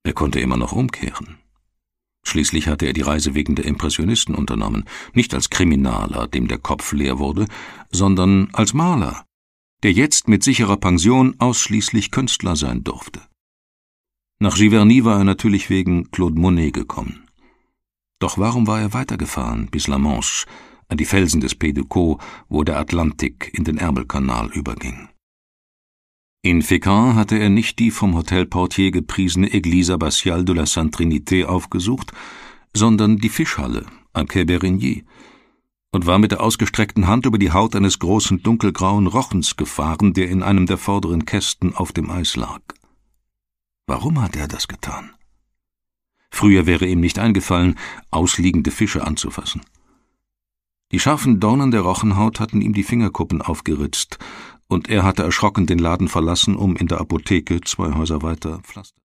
Er konnte immer noch umkehren. Schließlich hatte er die Reise wegen der Impressionisten unternommen, nicht als Kriminaler, dem der Kopf leer wurde, sondern als Maler, der jetzt mit sicherer Pension ausschließlich Künstler sein durfte. Nach Giverny war er natürlich wegen Claude Monet gekommen. Doch warum war er weitergefahren bis La Manche, an die Felsen des Pays de Caux, wo der Atlantik in den Ärmelkanal überging? In Fécamp hatte er nicht die vom Hotelportier gepriesene Église abbatiale de la Sainte Trinité aufgesucht, sondern die Fischhalle am Quai Berigny und war mit der ausgestreckten Hand über die Haut eines großen dunkelgrauen Rochens gefahren, der in einem der vorderen Kästen auf dem Eis lag. Warum hat er das getan? Früher wäre ihm nicht eingefallen, ausliegende Fische anzufassen. Die scharfen Dornen der Rochenhaut hatten ihm die Fingerkuppen aufgeritzt, und er hatte erschrocken den Laden verlassen, um in der Apotheke 2 Häuser weiter Pflaster